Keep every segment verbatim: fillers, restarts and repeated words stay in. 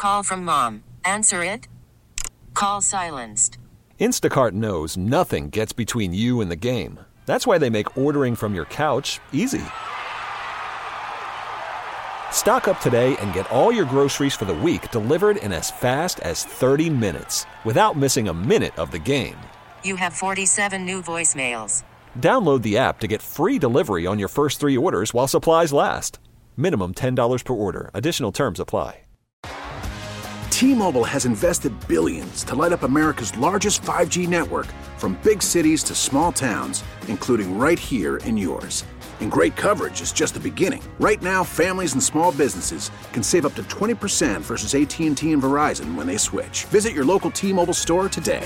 Call from mom. Answer it. Call silenced. Instacart knows nothing gets between you and the game. That's why they make ordering from your couch easy. Stock up today and get all your groceries for the week delivered in as fast as thirty minutes without missing a minute of the game. You have forty-seven new voicemails. Download the app to get free delivery on your first three orders while supplies last. Minimum ten dollars per order. Additional terms apply. T-Mobile has invested billions to light up America's largest five G network, from big cities to small towns, including right here in yours. And great coverage is just the beginning. Right now, families and small businesses can save up to twenty percent versus A T and T and Verizon when they switch. Visit your local T-Mobile store today.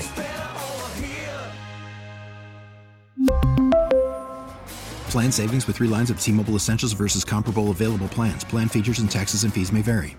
Plan savings with three lines of T-Mobile Essentials versus comparable available plans. Plan features and taxes and fees may vary.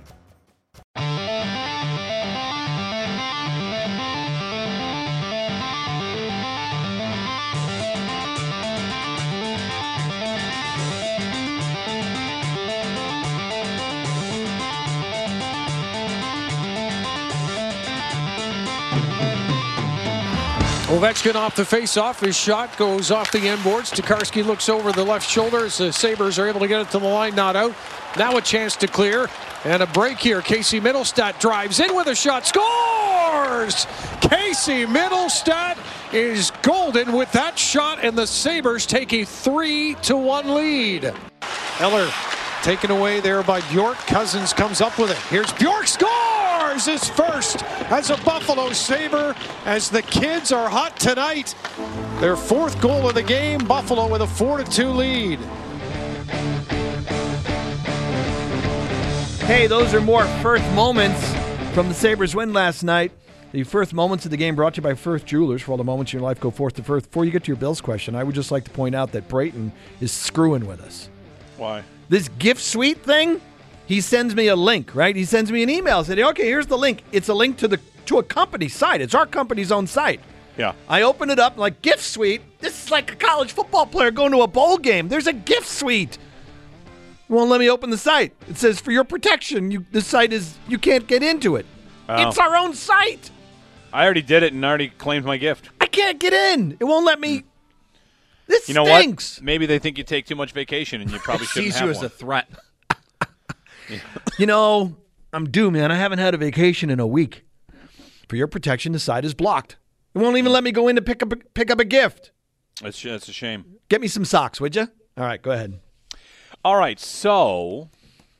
Ovechkin off the face-off. His shot goes off the end boards. Tokarski looks over the left shoulder as the Sabres are able to get it to the line, not out. Now a chance to clear. And a break here. Casey Mittelstadt drives in with a shot. Scores! Casey Mittelstadt is golden with that shot, and the Sabres take a three to one lead. Eller taken away there by Bjork. Cousins comes up with it. Here's Bjork. Scores his first as a Buffalo Sabre, as the kids are hot tonight. Their fourth goal of the game. Buffalo with a four to two lead. Hey, those are more Firth moments from the Sabres win last night. The Firth moments of the game brought to you by Firth Jewelers. For all the moments in your life, go forth to Firth. Before you get to your Bills question, I would just like to point out that Brayton is screwing with us. Why? This gift suite thing, he sends me a link, right? He sends me an email saying, okay, here's the link. It's a link to the to a company site. It's our company's own site. Yeah. I open it up, like, gift suite? This is like a college football player going to a bowl game. There's a gift suite. Won't let me open the site. It says, for your protection, you the site is, you can't get into it. Oh. It's our own site. I already did it and already claimed my gift. I can't get in. It won't let me. This you know stinks. What? Maybe they think you take too much vacation and you probably shouldn't sees have you as one. a threat. Yeah. You know, I'm due, man. I haven't had a vacation in a week. For your protection, the site is blocked. It won't even let me go in to pick up a, pick up a gift. That's, that's a shame. Get me some socks, would you? All right, go ahead. All right, so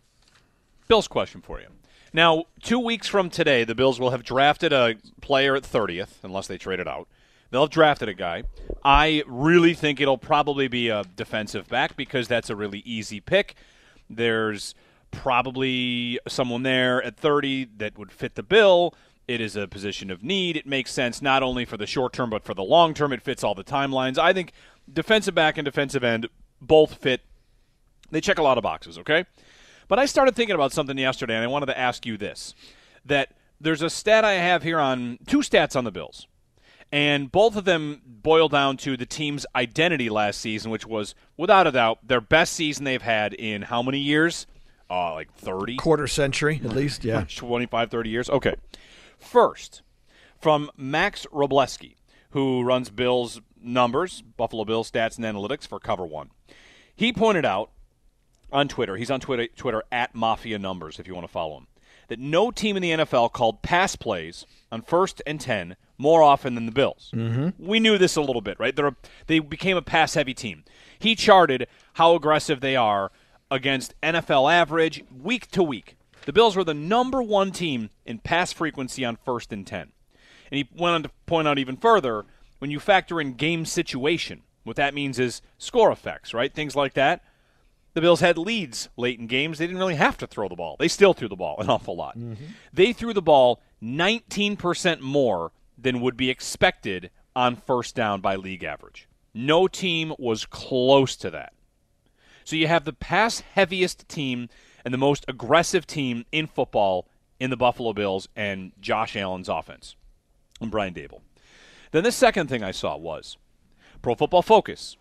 Bills question for you. Now, two weeks from today, the Bills will have drafted a player at thirtieth, unless they trade it out. They'll have drafted a guy. I really think it'll probably be a defensive back because that's a really easy pick. There's probably someone there at thirty that would fit the bill. It is a position of need. It makes sense not only for the short term but for the long term. It fits all the timelines. I think defensive back and defensive end both fit. They check a lot of boxes, okay? But I started thinking about something yesterday, and I wanted to ask you this, that there's a stat I have here on, two stats on the Bills, and both of them boil down to the team's identity last season, which was, without a doubt, their best season they've had in how many years? Uh, like thirty? Quarter century, at least, yeah. twenty-five, thirty years? Okay. First, from Max Robleski, who runs Bills numbers, Buffalo Bills stats and analytics for Cover One. He pointed out on Twitter, he's on Twitter, Twitter at Mafia Numbers if you want to follow him, that no team in the N F L called pass plays on first and ten more often than the Bills. Mm-hmm. We knew this a little bit, right? They're a, they became a pass-heavy team. He charted how aggressive they are against N F L average week to week. The Bills were the number one team in pass frequency on first and ten. And he went on to point out even further, when you factor in game situation, what that means is score effects, right? Things like that. The Bills had leads late in games. They didn't really have to throw the ball. They still threw the ball an awful lot. Mm-hmm. They threw the ball nineteen percent more than would be expected on first down by league average. No team was close to that. So you have the pass-heaviest team and the most aggressive team in football in the Buffalo Bills and Josh Allen's offense and Brian Daboll. Then the second thing I saw was Pro Football Focus.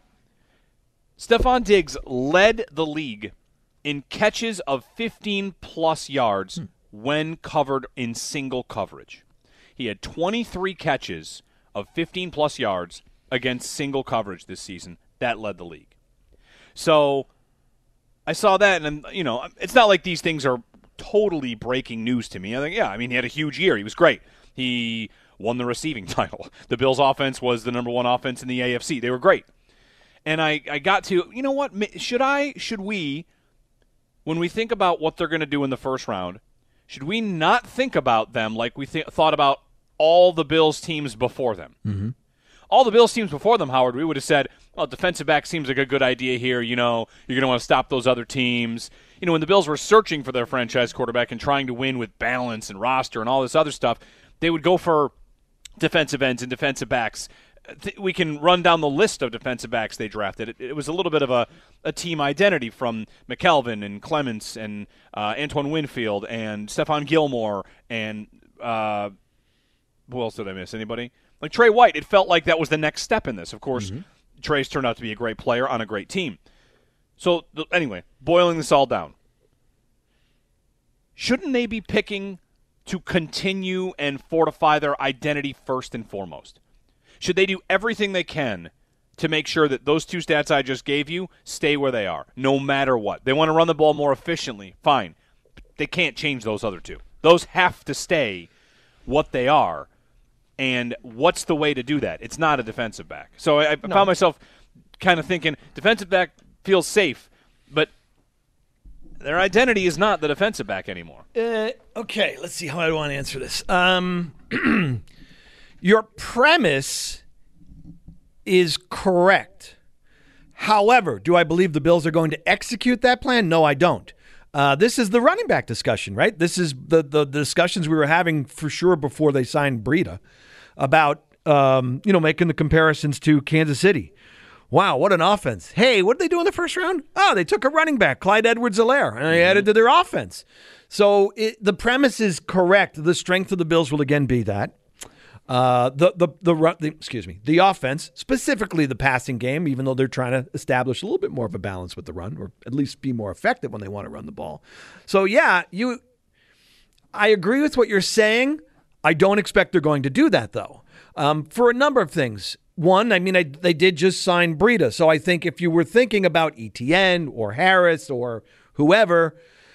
Stephon Diggs led the league in catches of fifteen-plus yards when covered in single coverage. He had twenty-three catches of fifteen-plus yards against single coverage this season. That led the league. So I saw that, and, you know, it's not like these things are totally breaking news to me. I think, yeah, I mean, he had a huge year. He was great. He won the receiving title. The Bills' offense was the number one offense in the A F C. They were great. And I, I got to, you know what, should I, should we, when we think about what they're going to do in the first round, should we not think about them like we th- thought about all the Bills teams before them? Mm-hmm. All the Bills teams before them, Howard, we would have said, well, defensive back seems like a good idea here. You know, you're going to want to stop those other teams. You know, when the Bills were searching for their franchise quarterback and trying to win with balance and roster and all this other stuff, they would go for defensive ends and defensive backs. We can run down the list of defensive backs they drafted. It, it was a little bit of a, a team identity from McKelvin and Clements and uh, Antoine Winfield and Stephon Gilmore and uh, who else did I miss? Anybody? Like Trey White. It felt like that was the next step in this. Of course, mm-hmm. Trey's turned out to be a great player on a great team. So anyway, boiling this all down, shouldn't they be picking to continue and fortify their identity first and foremost? Should they do everything they can to make sure that those two stats I just gave you stay where they are, no matter what? They want to run the ball more efficiently, fine. They can't change those other two. Those have to stay what they are. And what's the way to do that? It's not a defensive back. So I, I no. found myself kind of thinking defensive back feels safe, but their identity is not the defensive back anymore. Uh, okay, let's see how I want to answer this. Um, your premise is correct. However, do I believe the Bills are going to execute that plan? No, I don't. Uh, this is the running back discussion, right? This is the, the, the discussions we were having for sure before they signed Breida about, um, you know, making the comparisons to Kansas City. Wow, what an offense. Hey, what did they do in the first round? Oh, they took a running back, Clyde Edwards-Helaire, and they mm-hmm. added to their offense. So it, the premise is correct. The strength of the Bills will again be that. Uh, the, the, the, the, excuse me, the offense, specifically the passing game, even though they're trying to establish a little bit more of a balance with the run, or at least be more effective when they want to run the ball. So yeah, you, I agree with what you're saying. I don't expect they're going to do that though. Um, for a number of things. One, I mean, I, they did just sign Breida. So I think if you were thinking about Etienne or Harris or whoever,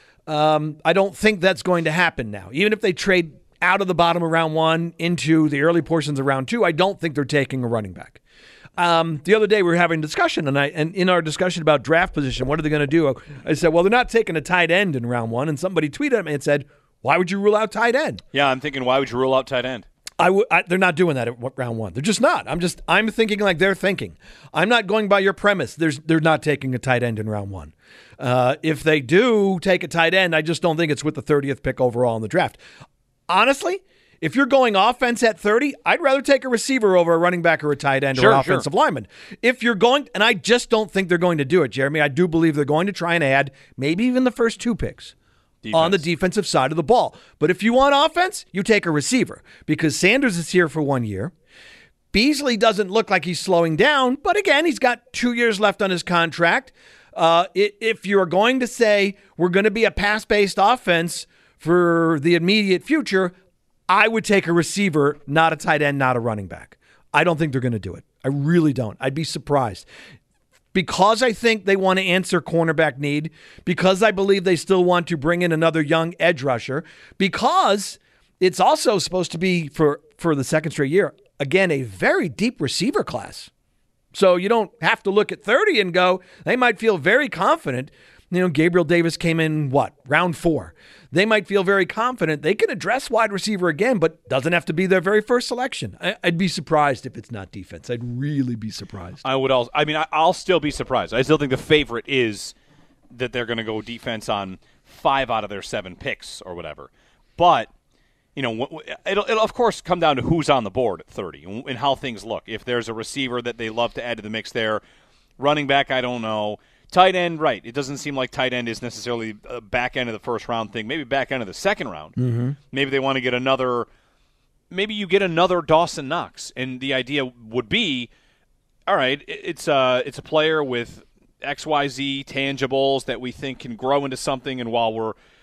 um, I don't think that's going to happen now. Even if they trade out of the bottom of round one into the early portions of round two, I don't think they're taking a running back. Um, the other day we were having a discussion, and, I, and in our discussion about draft position, what are they going to do? I said, well, they're not taking a tight end in round one, and somebody tweeted at me and said, why would you rule out tight end? Yeah, I'm thinking, why would you rule out tight end? I w- I, they're not doing that at round one. They're just not. I'm just I'm thinking like they're thinking. I'm not going by your premise. There's they're not taking a tight end in round one. Uh, if they do take a tight end, I just don't think it's with the thirtieth pick overall in the draft. Honestly, if you're going offense at thirty, I'd rather take a receiver over a running back or a tight end sure, or an offensive sure. lineman. If you're going, and I just don't think they're going to do it, Jeremy. I do believe they're going to try and add maybe even the first two picks. Defense. On the defensive side of the ball. But if you want offense, you take a receiver because Sanders is here for one year. Beasley doesn't look like he's slowing down, but again, he's got two years left on his contract. Uh, if you're going to say we're going to be a pass-based offense for the immediate future, I would take a receiver, not a tight end, not a running back. I don't think they're going to do it. I really don't. I'd be surprised. Because I think they want to answer cornerback need, because I believe they still want to bring in another young edge rusher, because it's also supposed to be, for, for the second straight year, again, a very deep receiver class. So you don't have to look at thirty and go, they might feel very confident. You know, Gabriel Davis came in, what, round four. They might feel very confident they can address wide receiver again, but doesn't have to be their very first selection. I, I'd be surprised if it's not defense. I'd really be surprised. I would also. I mean, I, I'll still be surprised. I still think the favorite is that they're going to go defense on five out of their seven picks or whatever. But, you know, it'll, it'll of course come down to who's on the board at thirty and how things look. If there's a receiver that they love to add to the mix there, running back, I don't know. Tight end, right. It doesn't seem like tight end is necessarily a back end of the first round thing. Maybe back end of the second round. Mm-hmm. Maybe they want to get another – maybe you get another Dawson Knox. And the idea would be, all right, it's a, it's a player with X Y Z tangibles that we think can grow into something. And while we're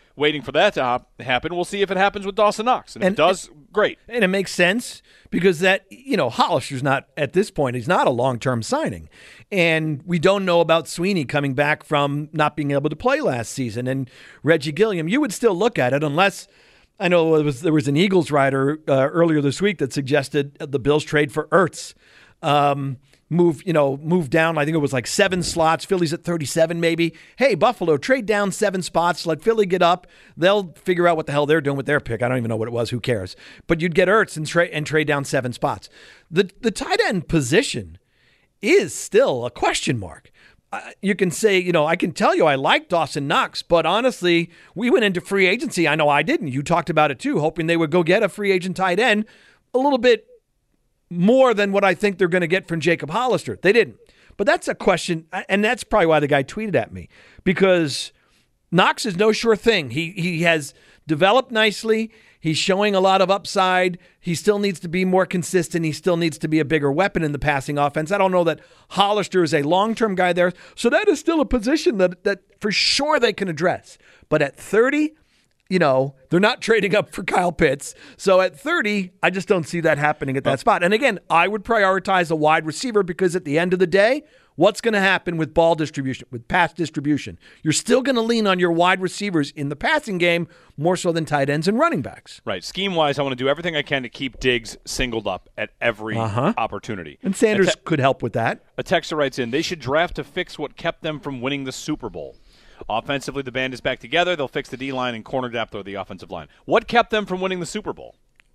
waiting for that to hop- happen. We'll see if it happens with Dawson Knox. And, And- if it does, great. And it makes sense because that, you know, Hollister's not, at this point, he's not a long-term signing. And we don't know about Sweeney coming back from not being able to play last season. And Reggie Gilliam, you would still look at it unless, I know it was, there was an Eagles writer uh, earlier this week that suggested the Bills trade for Ertz. Um, move, you know, move down. I think it was like seven slots. Philly's at thirty-seven maybe. Hey, Buffalo, trade down seven spots. Let Philly get up. They'll figure out what the hell they're doing with their pick. I don't even know what it was. Who cares? But you'd get Ertz and, tra- and trade down seven spots. The, the tight end position is still a question mark. Uh, you can say, you know, I can tell you I like Dawson Knox, but honestly, we went into free agency. I know I didn't. You talked about it too, hoping they would go get a free agent tight end a little bit more than what I think they're going to get from Jacob Hollister. They didn't. But that's a question, and that's probably why the guy tweeted at me, because Knox is no sure thing. He he has developed nicely. He's showing a lot of upside. He still needs to be more consistent. He still needs to be a bigger weapon in the passing offense. I don't know that Hollister is a long-term guy there. So that is still a position that that for sure they can address. But at thirty, you know, they're not trading up for Kyle Pitts. So at thirty, I just don't see that happening at that spot. And again, I would prioritize a wide receiver because at the end of the day, what's going to happen with ball distribution, with pass distribution? You're still going to lean on your wide receivers in the passing game more so than tight ends and running backs. Right. Scheme-wise, I want to do everything I can to keep Diggs singled up at every Uh-huh. opportunity. And Sanders A te- could help with that. A texter writes in, they should draft to fix what kept them from winning the Super Bowl. Offensively, the band is back together. They'll fix the D-line and corner depth or the offensive line. What kept them from winning the Super Bowl?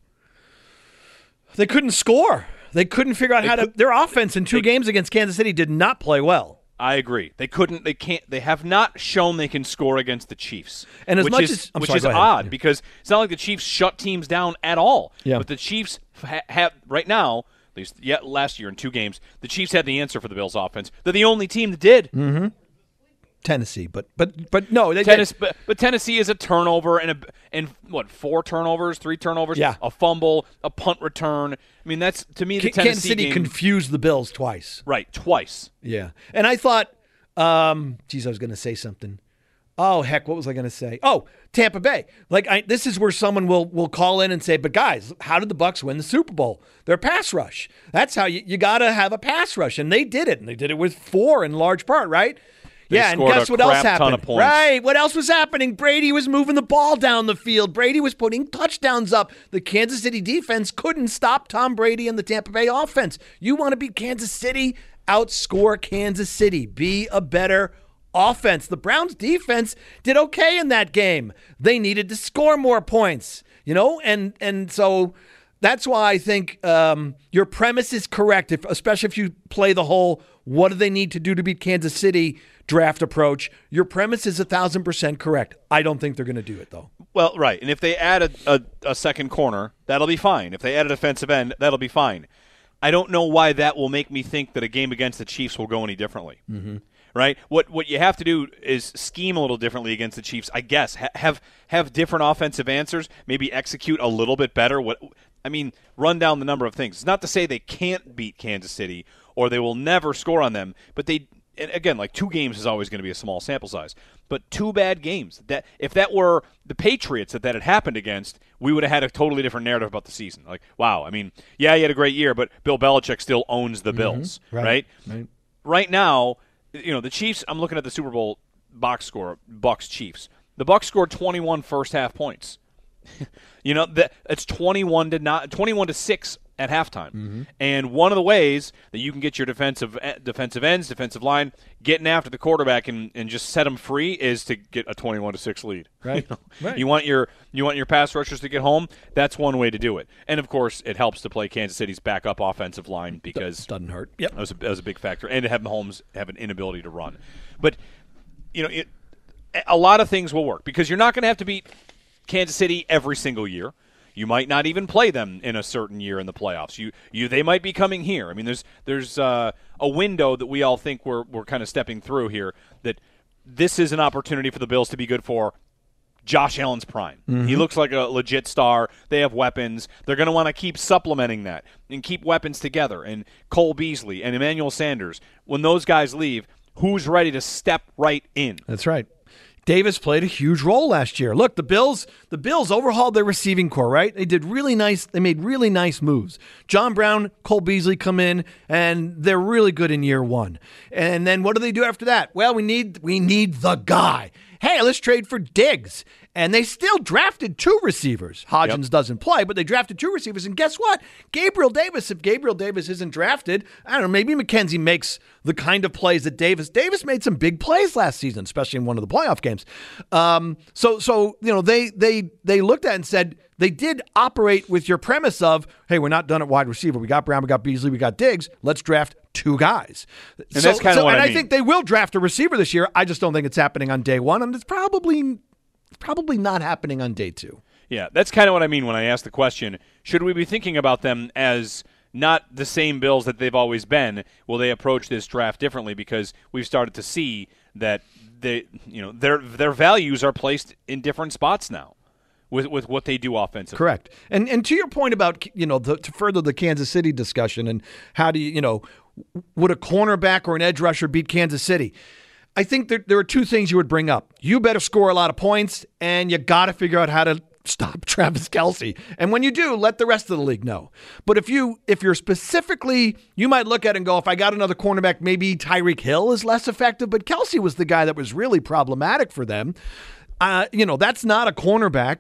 They couldn't score. They couldn't figure out They how to. could- Their offense in two they- games against Kansas City did not play well. I agree. They couldn't. They can't. They have not shown they can score against the Chiefs. And as which much is, as- I'm which sorry, is go ahead. odd Yeah. because it's not like the Chiefs shut teams down at all. Yeah. But the Chiefs ha- have right now, at least yet last year in two games, the Chiefs had the answer for the Bills' offense. They're the only team that did. Mm-hmm. Tennessee, but but but no, they Tennessee, but, but Tennessee is a turnover and a, and what four turnovers, three turnovers, Yeah. a fumble, a punt return. I mean, that's to me the K- Tennessee Kansas City game, confused the Bills twice. right twice. Yeah, and I thought, um, geez, I was going to say something. Oh heck, what was I going to say? Oh, Tampa Bay. Like I, this is where someone will will call in and say, "But guys, how did the Bucs win the Super Bowl? Their pass rush. That's how you you got to have a pass rush, and they did it, and they did it with four in large part, right?" They yeah, and scored guess a what else crap ton happened? of points. Right. What else was happening? Brady was moving the ball down the field. Brady was putting touchdowns up. The Kansas City defense couldn't stop Tom Brady and the Tampa Bay offense. You want to beat Kansas City? Outscore Kansas City. Be a better offense. The Browns defense did okay in that game. They needed to score more points, you know, and and so that's why I think um, your premise is correct, if, especially if you play the whole what do they need to do to beat Kansas City draft approach. Your premise is a thousand percent correct. I don't think they're going to do it, though. Well, right. And if they add a, a, a second corner, that'll be fine. If they add a defensive end, that'll be fine. I don't know why that will make me think that a game against the Chiefs will go any differently. Mm-hmm. Right? What what you have to do is scheme a little differently against the Chiefs, I guess. Ha- have have different offensive answers, maybe execute a little bit better. What I mean, run down the number of things. It's not to say they can't beat Kansas City or they will never score on them, but they and again, like two games is always going to be a small sample size. But two bad games. That if that were the Patriots that that had happened against, we would have had a totally different narrative about the season. Like, wow, I mean, yeah, he had a great year, but Bill Belichick still owns the Bills, Mm-hmm. Right. right? Right. Right now, you know, the Chiefs, I'm looking at the Super Bowl box score, Bucks Chiefs. The Bucks scored twenty-one first half points. you know, that it's twenty-one to not twenty-one to six at halftime. Mm-hmm. And one of the ways that you can get your defensive defensive ends, defensive line, getting after the quarterback and, and just set them free is to get a twenty-one to six lead. Right. You know? Right. You want your you want your pass rushers to get home. That's one way to do it. And of course, it helps to play Kansas City's backup offensive line because Doesn't hurt. Yep. that was a, that was a big factor, and to have Mahomes have an inability to run. But you know, it, a lot of things will work because you're not going to have to beat Kansas City every single year. You might not even play them in a certain year in the playoffs. You, you, they might be coming here. I mean, there's there's uh, a window that we all think we're we're kind of stepping through here. That this is an opportunity for the Bills to be good for Josh Allen's prime. Mm-hmm. He looks like a legit star. They have weapons. They're going to want to keep supplementing that and keep weapons together. And Cole Beasley and Emmanuel Sanders, when those guys leave, who's ready to step right in? That's right. Davis played a huge role last year. Look, the Bills, the Bills overhauled their receiving core, right? They did really nice, they made really nice moves. John Brown, Cole Beasley come in, and they're really good in year one. And then what do they do after that? Well, we need we need the guy. Hey, let's trade for Diggs. And they still drafted two receivers. Hodgins yep. doesn't play, but they drafted two receivers. And guess what? Gabriel Davis, if Gabriel Davis isn't drafted, I don't know, maybe McKenzie makes the kind of plays that Davis. Davis made some big plays last season, especially in one of the playoff games. Um, so, so you know, they they they looked at it and said, they did operate with your premise of, hey, we're not done at wide receiver. We got Brown, we got Beasley, we got Diggs. Let's draft two guys. And so, that's kind of so, what and I I mean. think they will draft a receiver this year. I just don't think it's happening on day one, and it's probably probably not happening on day two. Yeah, that's kind of what I mean when I ask the question, should we be thinking about them as not the same Bills that they've always been? Will they approach this draft differently? Because we've started to see that they, you know, their their values are placed in different spots now. With with what they do offensively. Correct. And and to your point about, you know, the, to further the Kansas City discussion and how do you, you know, would a cornerback or an edge rusher beat Kansas City? I think there, there are two things you would bring up. You better score a lot of points, and you got to figure out how to stop Travis Kelce. And when you do, let the rest of the league know. But if you if you're specifically, you might look at it and go, if I got another cornerback, maybe Tyreek Hill is less effective. But Kelce was the guy that was really problematic for them. Uh, you know, that's not a cornerback.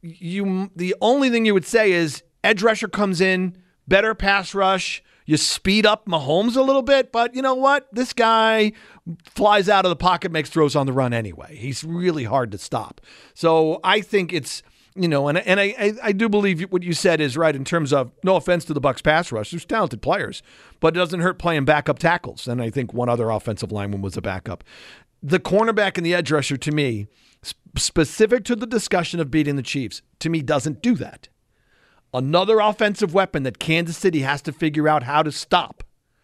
You the only thing you would say is edge rusher comes in, better pass rush. You speed up Mahomes a little bit, but you know what? This guy flies out of the pocket, makes throws on the run anyway. He's really hard to stop. So I think it's, you know, and and I, I, I do believe what you said is right in terms of, no offense to the Bucs pass rush. There's talented players, but it doesn't hurt playing backup tackles. And I think one other offensive lineman was a backup. The cornerback and the edge rusher, to me, specific to the discussion of beating the Chiefs, to me doesn't do that. Another offensive weapon that Kansas City has to figure out how to stop.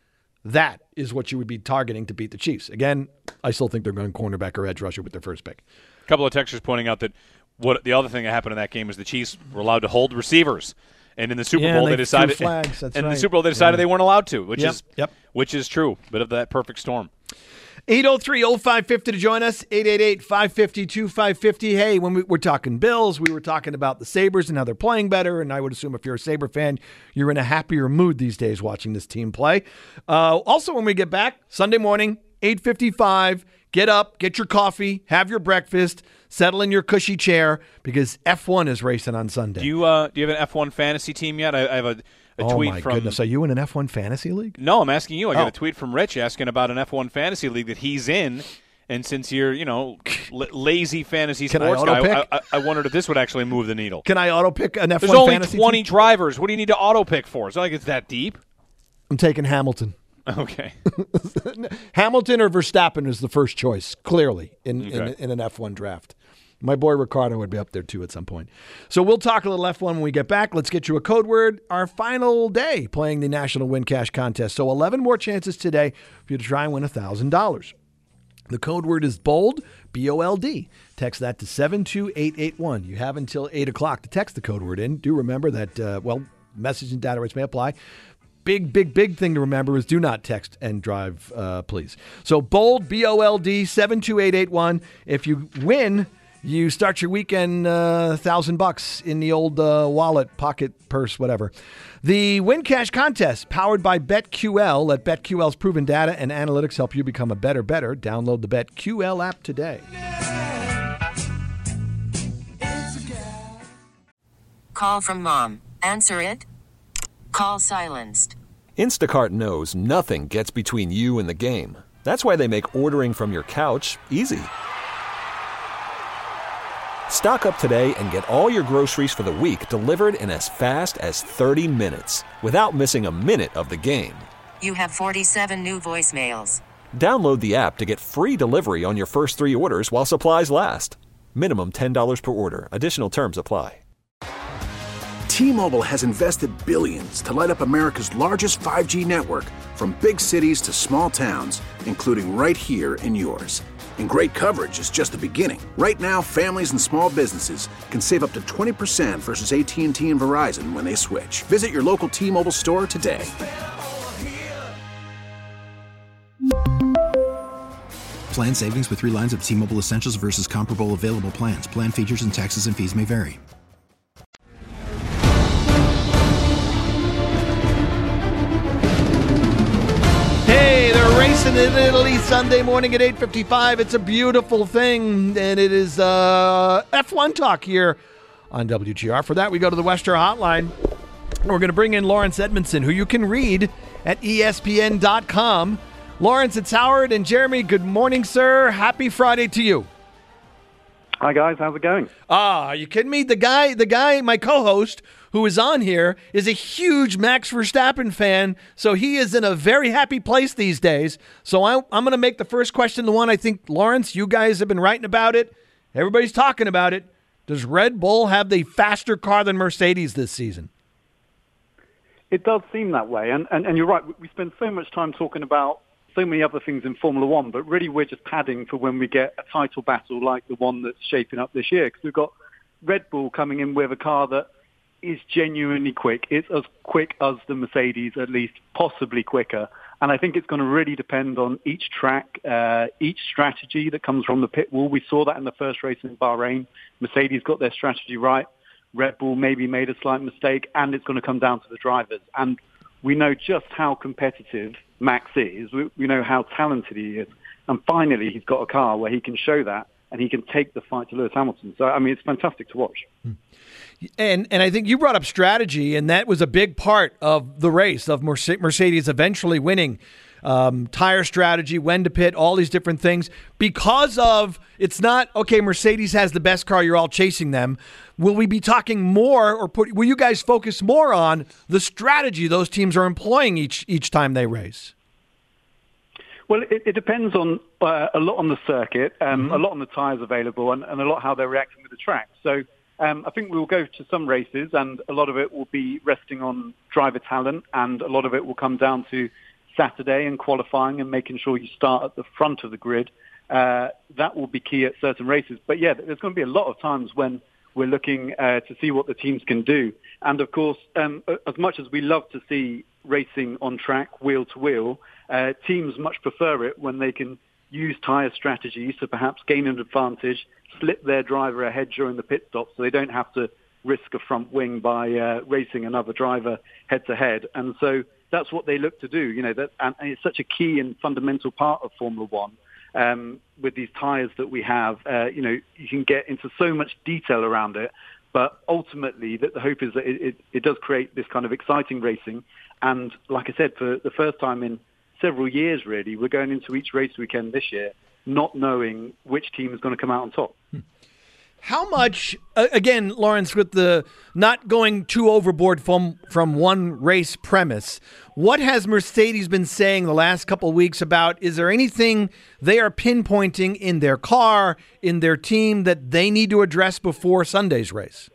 That is what you would be targeting to beat the Chiefs. Again, I still think they're going cornerback or edge rusher with their first pick. A couple of texters pointing out that what the other thing that happened in that game is the Chiefs were allowed to hold receivers, and in the Super yeah, Bowl they they decided, flags, that's and right. in the Super Bowl they decided yeah. they weren't allowed to, which yep, is yep. which is true. Bit of that perfect storm. eight oh three oh five fifty to join us, eight eight eight, five five zero, two five five zero. Hey, when we, we're talking Bills, we were talking about the Sabres and how they're playing better, and I would assume if you're a Sabre fan, you're in a happier mood these days watching this team play. Uh, also, when we get back, Sunday morning, eight fifty-five, get up, get your coffee, have your breakfast, settle in your cushy chair, because F one is racing on Sunday. Do you uh, do you have an F one fantasy team yet? I, I have a A oh tweet my from, goodness! Are you in an F one fantasy league? No, I'm asking you. I got oh. a tweet from Rich asking about an F one fantasy league that he's in, and since you're, you know, l- lazy fantasy Can sports I guy, auto-pick? I, I, I wondered if this would actually move the needle. Can I auto pick an F one There's only fantasy twenty team? drivers. What do you need to auto pick for? It's not like it's that deep. I'm taking Hamilton. Okay. Hamilton or Verstappen is the first choice, clearly, in, Okay. in, in an F one draft. My boy Ricardo would be up there, too, at some point. So we'll talk a little F one when we get back. Let's get you a code word. Our final day playing the National Win Cash Contest. So eleven more chances today for you to try and win one thousand dollars. The code word is BOLD, B O L D. Text that to seven two eight eight one. You have until eight o'clock to text the code word in. Do remember that, uh, well, message and data rates may apply. Big, big, big thing to remember is do not text and drive, uh, please. So BOLD, B O L D, seven two eight eight one. If you win, you start your weekend uh, thousand bucks in the old uh, wallet, pocket, purse, whatever. The Win Cash Contest, powered by BetQL. Let BetQL's proven data and analytics help you become a better, better. Download the BetQL app today. Call from mom. Answer it. Call silenced. Instacart knows nothing gets between you and the game. That's why they make ordering from your couch easy. Stock up today and get all your groceries for the week delivered in as fast as thirty minutes without missing a minute of the game. You have forty-seven new voicemails. Download the app to get free delivery on your first three orders while supplies last. Minimum ten dollars per order. Additional terms apply. T-Mobile has invested billions to light up America's largest five G network, from big cities to small towns, including right here in yours. And great coverage is just the beginning. Right now, families and small businesses can save up to twenty percent versus A T and T and Verizon when they switch. Visit your local T-Mobile store today. Plan savings with three lines of T-Mobile Essentials versus comparable available plans. Plan features and taxes and fees may vary. Hey, they're racing in Italy Sunday morning at eight fifty-five. It's a beautiful thing, and it is uh, F one talk here on W G R. For that, we go to the Western Hotline. We're going to bring in Lawrence Edmondson, who you can read at E S P N dot com. Lawrence, it's Howard and Jeremy. Good morning, sir. Happy Friday to you. Hi, guys. How's it going? Ah, are you kidding me? The guy, the guy, my co-host, who is on here, is a huge Max Verstappen fan, so he is in a very happy place these days. So I, I'm going to make the first question the one I think, Lawrence, you guys have been writing about it. Everybody's talking about it. Does Red Bull have the faster car than Mercedes this season? It does seem that way, and, and, and you're right. We spend so much time talking about so many other things in Formula One, but really we're just padding for when we get a title battle like the one that's shaping up this year, because we've got Red Bull coming in with a car that is genuinely quick. It's as quick as the Mercedes, at least possibly quicker. And I think it's going to really depend on each track, uh, each strategy that comes from the pit wall. We saw that in the first race in Bahrain. Mercedes got their strategy right. Red Bull maybe made a slight mistake, and it's going to come down to the drivers. And we know just how competitive Max is. We, we know how talented he is. And finally, he's got a car where he can show that, and he can take the fight to Lewis Hamilton. So, I mean, it's fantastic to watch. And and I think you brought up strategy, and that was a big part of the race, of Mercedes eventually winning. Um, tire strategy, when to pit, all these different things. Because of, it's not, okay, Mercedes has the best car, you're all chasing them. Will we be talking more, or put, will you guys focus more on the strategy those teams are employing each each time they race? Well, it, it depends on uh, a lot on the circuit, um, mm-hmm. a lot on the tires available, and, and a lot how they're reacting with the track. So um, I think we will go to some races, and a lot of it will be resting on driver talent, and a lot of it will come down to Saturday and qualifying and making sure you start at the front of the grid. Uh, that will be key at certain races. But yeah, there's going to be a lot of times when we're looking uh, to see what the teams can do. And of course, um, as much as we love to see racing on track, wheel to wheel, uh, teams much prefer it when they can use tyre strategies to perhaps gain an advantage, slip their driver ahead during the pit stop so they don't have to risk a front wing by uh, racing another driver head to head. And so that's what they look to do, you know, that, and it's such a key and fundamental part of Formula One. Um, with these tyres that we have, uh, you know, you can get into so much detail around it, but ultimately the, the hope is that it, it, it does create this kind of exciting racing. And like I said, for the first time in several years, really, we're going into each race weekend this year not knowing which team is going to come out on top. Hmm. How much, again, Lawrence, with the not going too overboard from from one race premise, what has Mercedes been saying the last couple of weeks about, is there anything they are pinpointing in their car, in their team, that they need to address before Sunday's race?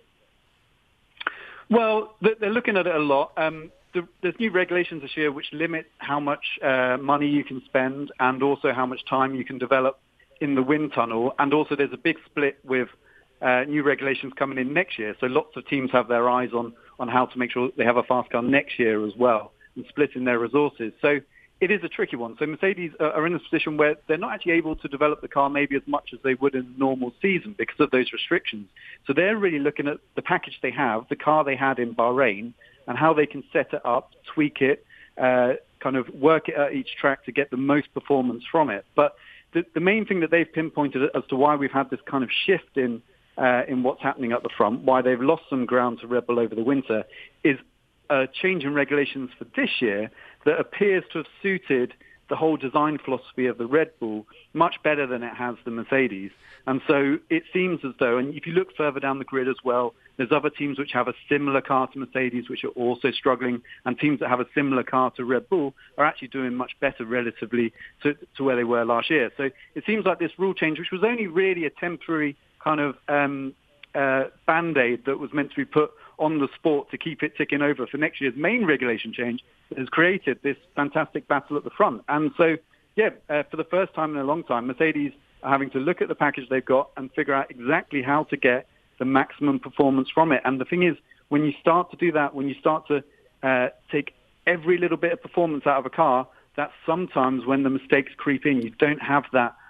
Well, they're looking at it a lot. Um, there's new regulations this year which limit how much uh, money you can spend and also how much time you can develop in the wind tunnel. And also there's a big split with Uh, new regulations coming in next year. So lots of teams have their eyes on, on how to make sure they have a fast car next year as well and splitting their resources. So it is a tricky one. So Mercedes are in a position where they're not actually able to develop the car maybe as much as they would in a normal season because of those restrictions. So they're really looking at the package they have, the car they had in Bahrain, and how they can set it up, tweak it, uh, kind of work it at each track to get the most performance from it. But the, the main thing that they've pinpointed as to why we've had this kind of shift in Uh, in what's happening at the front, why they've lost some ground to Red Bull over the winter, is a change in regulations for this year that appears to have suited the whole design philosophy of the Red Bull much better than it has the Mercedes. And so it seems as though, and if you look further down the grid as well, there's other teams which have a similar car to Mercedes which are also struggling, and teams that have a similar car to Red Bull are actually doing much better relatively to, to where they were last year. So it seems like this rule change, which was only really a temporary kind of um, uh, Band-Aid that was meant to be put on the sport to keep it ticking over for next year's main regulation change, has created this fantastic battle at the front. And so, yeah, uh, for the first time in a long time, Mercedes are having to look at the package they've got and figure out exactly how to get the maximum performance from it. And the thing is, when you start to do that, when you start to uh, take every little bit of performance out of a car, that's sometimes when the mistakes creep in. You don't have that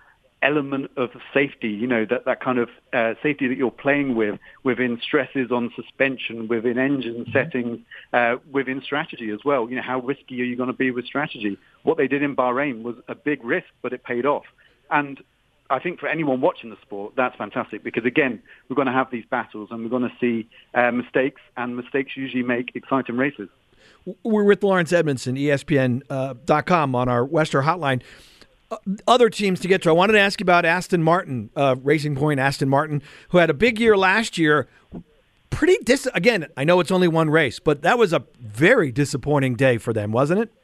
element of safety, you know, that, that kind of uh, safety that you're playing with, within stresses on suspension, within engine mm-hmm. settings, uh, within strategy as well. You know, how risky are you going to be with strategy? What they did in Bahrain was a big risk, but it paid off. And I think for anyone watching the sport, that's fantastic because, again, we're going to have these battles and we're going to see uh, mistakes, and mistakes usually make exciting races. We're with Lawrence Edmondson, E S P N dot com on our Wester hotline. Uh, other teams to get to. I wanted to ask you about Aston Martin, uh, Racing Point Aston Martin, who had a big year last year. Pretty dis. Again, I know it's only one race, but that was a very disappointing day for them, wasn't it?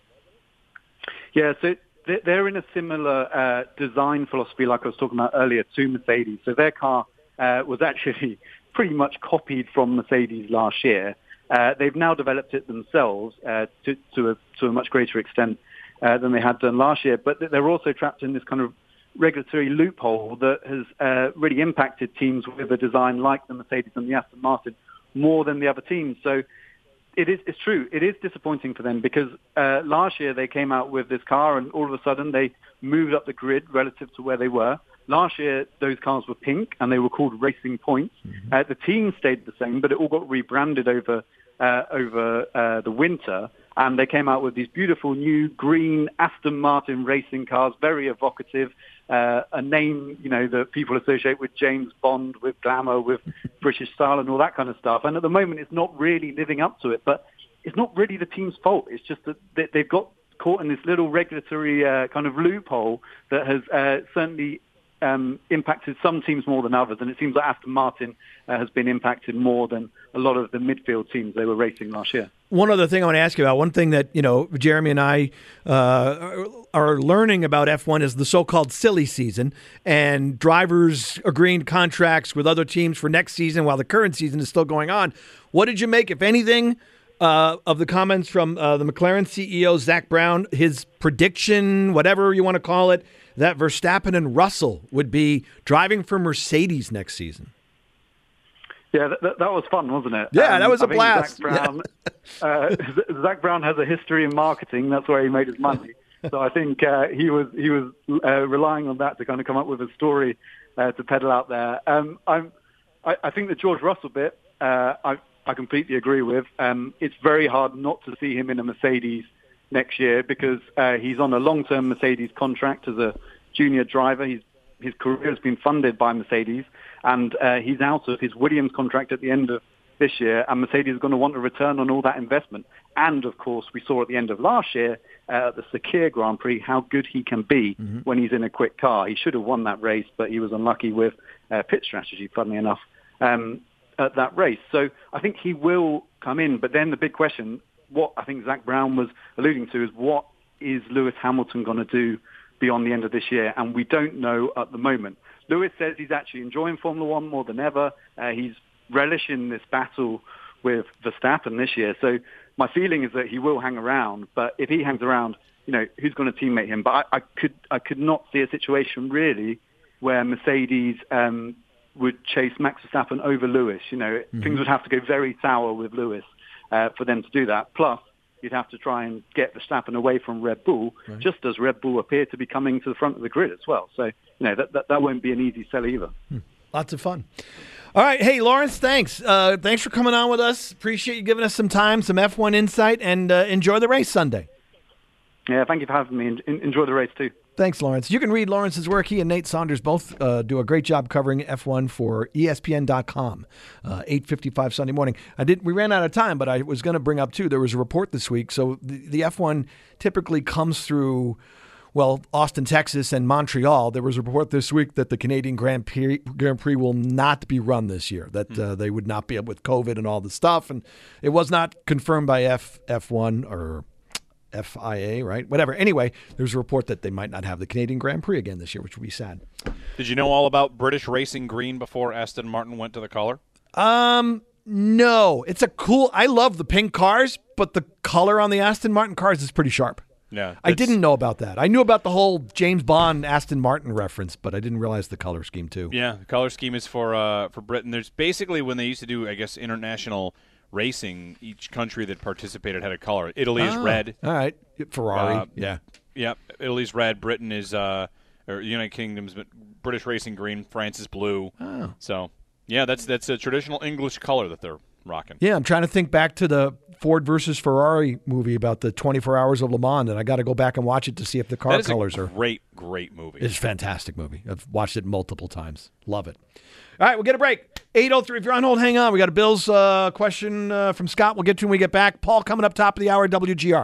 Yeah, so they're in a similar uh, design philosophy like I was talking about earlier to Mercedes. So their car uh, was actually pretty much copied from Mercedes last year. Uh, they've now developed it themselves uh, to, to, a, to a much greater extent uh, than they had done last year. But they're also trapped in this kind of regulatory loophole that has uh, really impacted teams with a design like the Mercedes and the Aston Martin more than the other teams. So it is, it's true. It is disappointing for them because uh, last year they came out with this car and all of a sudden they moved up the grid relative to where they were. Last year, those cars were pink and they were called Racing Points. Mm-hmm. Uh, the team stayed the same, but it all got rebranded over uh, over uh, the winter. And they came out with these beautiful new green Aston Martin racing cars, very evocative, uh, a name, you know, that people associate with James Bond, with glamour, with British style and all that kind of stuff. And at the moment, it's not really living up to it, but it's not really the team's fault. It's just that they've got caught in this little regulatory uh, kind of loophole that has uh, certainly Um, impacted some teams more than others, and it seems like Aston Martin uh, has been impacted more than a lot of the midfield teams they were racing last year. One other thing I want to ask you about, one thing that, you know, Jeremy and I uh, are learning about F one is the so-called silly season and drivers agreeing to contracts with other teams for next season while the current season is still going on. What did you make, if anything, uh, of the comments from uh, the McLaren C E O, Zach Brown, his prediction, whatever you want to call it, that Verstappen and Russell would be driving for Mercedes next season? Yeah, that, that was fun, wasn't it? Yeah, um, that was a I think blast. Zach Brown, yeah. uh, Zach Brown has a history in marketing. That's where he made his money. So I think uh, he was he was uh, relying on that to kind of come up with a story uh, to peddle out there. Um, I'm, I, I think the George Russell bit, uh, I, I completely agree with. Um, it's very hard not to see him in a Mercedes next year because uh, he's on a long-term Mercedes contract as a junior driver. He's, his career has been funded by Mercedes, and uh, he's out of his Williams contract at the end of this year, and Mercedes is going to want a return on all that investment. And, of course, we saw at the end of last year uh, at the Sakir Grand Prix how good he can be mm-hmm. when he's in a quick car. He should have won that race, but he was unlucky with uh, pit strategy, funnily enough, um, at that race. So I think he will come in, but then the big question, what I think Zach Brown was alluding to, is what is Lewis Hamilton going to do beyond the end of this year? And we don't know at the moment. Lewis says he's actually enjoying Formula One more than ever. Uh, he's relishing this battle with Verstappen this year. So my feeling is that he will hang around. But if he hangs around, you know, who's going to teammate him? But I, I could I could not see a situation really where Mercedes um, would chase Max Verstappen over Lewis. You know, mm-hmm. things would have to go very sour with Lewis Uh, for them to do that. Plus, you'd have to try and get Verstappen away from Red Bull, right. just as Red Bull appear to be coming to the front of the grid as well. So, you know, that that, that won't be an easy sell either. Hmm. Lots of fun. All right. Hey, Lawrence, thanks. Uh, thanks for coming on with us. Appreciate you giving us some time, some F one insight, and uh, enjoy the race Sunday. Yeah, thank you for having me. En- enjoy the race, too. Thanks, Lawrence. You can read Lawrence's work. He and Nate Saunders both uh, do a great job covering F one for E S P N dot com, uh, eight fifty-five Sunday morning. I did. We ran out of time, but I was going to bring up, too, there was a report this week. So the, the F one typically comes through, well, Austin, Texas, and Montreal. There was a report this week that the Canadian Grand Prix, Grand Prix will not be run this year, that mm. uh, they would not be up with COVID and all the stuff. And it was not confirmed by F, F1 or F I A, right? Whatever. Anyway, there's a report that they might not have the Canadian Grand Prix again this year, which would be sad. Did you know all about British Racing Green before Aston Martin went to the color? Um, no. It's a cool, I love the pink cars, but the color on the Aston Martin cars is pretty sharp. Yeah. I didn't know about that. I knew about the whole James Bond Aston Martin reference, but I didn't realize the color scheme too. Yeah, the color scheme is for uh, for Britain. There's basically when they used to do, I guess, international racing, each country that participated had a color. Italy is oh, red. All right. Ferrari. Uh, yeah. Yeah. Italy's red. Britain is uh, or United Kingdom's British racing green, France is blue. Oh. So, yeah, that's that's a traditional English color that they're rocking. Yeah, I'm trying to think back to the Ford versus Ferrari movie about the twenty-four hours of Le Mans, and I got to go back and watch it to see if the car that is colors a are. Great, great movie. It's a fantastic movie. I've watched it multiple times. Love it. All right, we'll get a break. eight oh three. If you're on hold, hang on. We got a Bills uh, question uh, from Scott. We'll get to when we get back. Paul coming up top of the hour at W G R.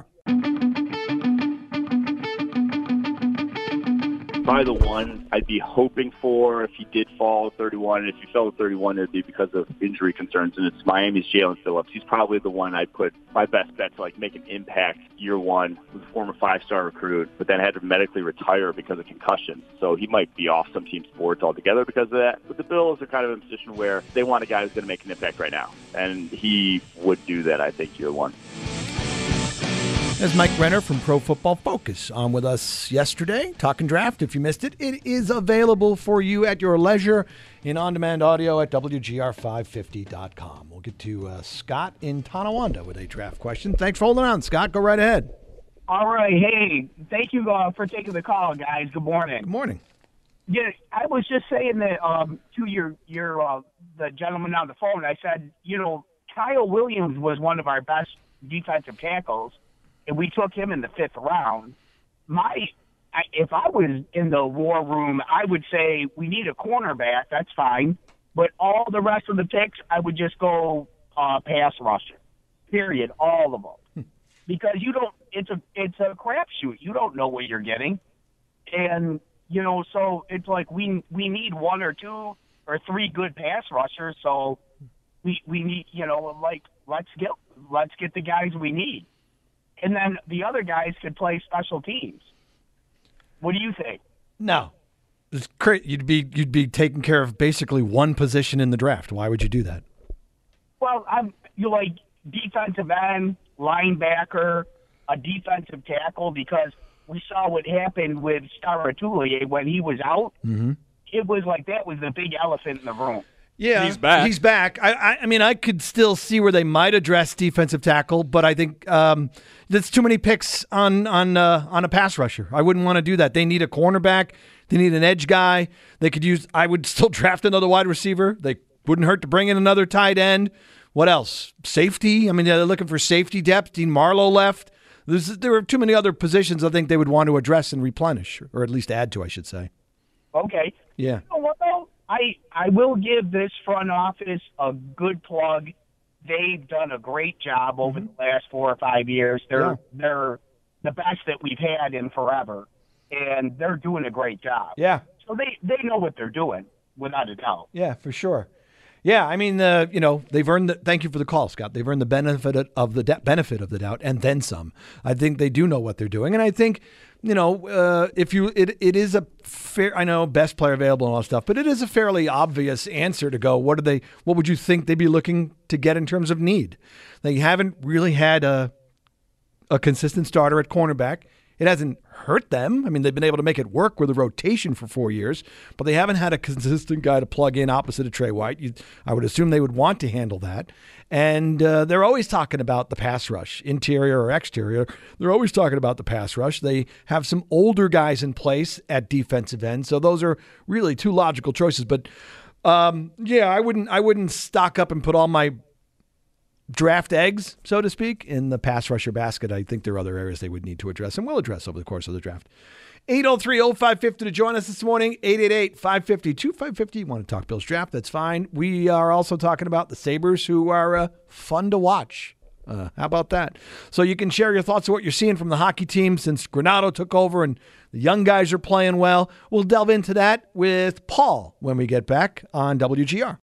Probably the one I'd be hoping for if he did fall at thirty-one. And if he fell at thirty-one, it would be because of injury concerns. And it's Miami's Jalen Phillips. He's probably the one I'd put my best bet to like make an impact year one. He was a former five-star recruit, but then had to medically retire because of concussion. So he might be off some team's boards altogether because of that. But the Bills are kind of in a position where they want a guy who's going to make an impact right now. And he would do that, I think, year one. There's Mike Renner from Pro Football Focus on with us yesterday, talking draft. If you missed it, it is available for you at your leisure in on-demand audio at W G R five fifty dot com. We'll get to uh, Scott in Tonawanda with a draft question. Thanks for holding on, Scott. Go right ahead. All right. Hey, thank you uh, for taking the call, guys. Good morning. Good morning. Yeah, I was just saying that um, to your your uh, the gentleman on the phone. I said, you know, Kyle Williams was one of our best defensive tackles, and we took him in the fifth round. My, I, if I was in the war room, I would say we need a cornerback. That's fine, but all the rest of the picks, I would just go uh, pass rusher. Period, all of them, because you don't. It's a it's a crapshoot. You don't know what you're getting, and you know, so it's like we we need one or two or three good pass rushers. So we we need, you know, like let's get let's get the guys we need. And then the other guys could play special teams. What do you think? No, it's cra- you'd be you'd be taking care of basically one position in the draft. Why would you do that? Well, I'm you like defensive end, linebacker, a defensive tackle, because we saw what happened with Staratoulier when he was out. Mm-hmm. It was like that was the big elephant in the room. Yeah, he's back. He's back. I, I, I mean, I could still see where they might address defensive tackle, but I think um, there's too many picks on on uh, on a pass rusher. I wouldn't want to do that. They need a cornerback. They need an edge guy. They could use. I would still draft another wide receiver. They wouldn't hurt to bring in another tight end. What else? Safety. I mean, they're looking for safety depth. Dean Marlowe left. There's, there are too many other positions I think they would want to address and replenish, or at least add to, I should say. Okay. Yeah. You know what, though? I, I will give this front office a good plug. They've done a great job over mm-hmm. the last four or five years. They're yeah. they're the best that we've had in forever, and they're doing a great job. Yeah. So they, they know what they're doing, without a doubt. Yeah, for sure. Yeah, I mean, uh, you know, they've earned the, thank you for the call, Scott. They've earned the benefit of the de- benefit of the doubt and then some. I think they do know what they're doing. And I think, you know, uh, if you, it, it is a fair, I know best player available and all that stuff, but it is a fairly obvious answer to go, what do they, what would you think they'd be looking to get in terms of need? They haven't really had a, a consistent starter at cornerback. It hasn't hurt them. I mean, they've been able to make it work with a rotation for four years, but they haven't had a consistent guy to plug in opposite of Trey White. You, I would assume they would want to handle that. And uh, they're always talking about the pass rush, interior or exterior. They're always talking about the pass rush. They have some older guys in place at defensive end, so those are really two logical choices. But um, yeah, I wouldn't. I wouldn't stock up and put all my draft eggs, so to speak, in the pass rusher basket. I think there are other areas they would need to address and will address over the course of the draft. eight oh three oh five five oh to join us this morning. eight eight eight, five five zero, two five five zero. You want to talk Bills draft? That's fine. We are also talking about the Sabres, who are uh, fun to watch. Uh, how about that? So you can share your thoughts of what you're seeing from the hockey team since Granato took over and the young guys are playing well. We'll delve into that with Paul when we get back on W G R.